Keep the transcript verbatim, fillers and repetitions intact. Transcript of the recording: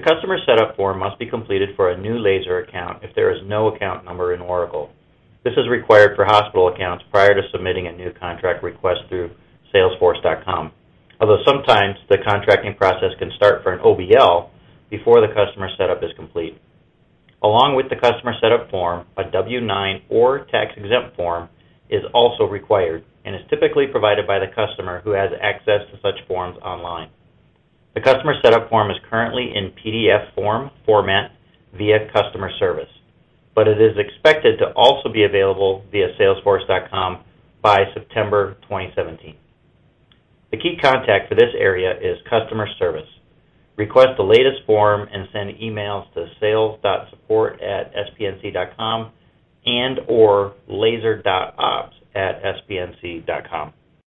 customer setup form must be completed for a new Laser account if there is no account number in Oracle. This is required for hospital accounts prior to submitting a new contract request through Salesforce dot com, although sometimes the contracting process can start for an O B L before the customer setup is complete. Along with the customer setup form, a W nine or tax-exempt form is also required and is typically provided by the customer who has access to such forms online. The customer setup form is currently in P D F form format via customer service, but it is expected to also be available via Salesforce dot com by September twenty seventeen. The key contact for this area is customer service. Request the latest form and send emails to sales dot support at S P N C dot com and or laser dot ops at S P N C dot com.